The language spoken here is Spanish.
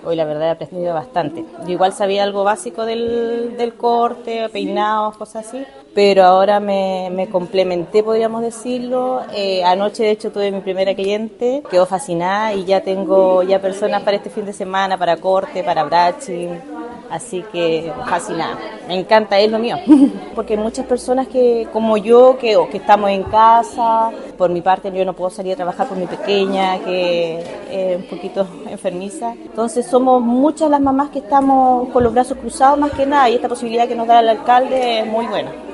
Hoy la verdad he aprendido bastante. Yo igual sabía algo básico del corte, peinados, cosas así, pero ahora me complementé, podríamos decirlo. Anoche de hecho tuve mi primera cliente, quedó fascinada y ya tengo ya personas para este fin de semana, para corte, para brushing. Así que fascinada, me encanta, es lo mío, porque hay muchas personas que como yo, que estamos en casa, por mi parte yo no puedo salir a trabajar por mi pequeña, que es un poquito enfermiza, entonces somos muchas las mamás que estamos con los brazos cruzados más que nada y esta posibilidad que nos da el alcalde es muy buena.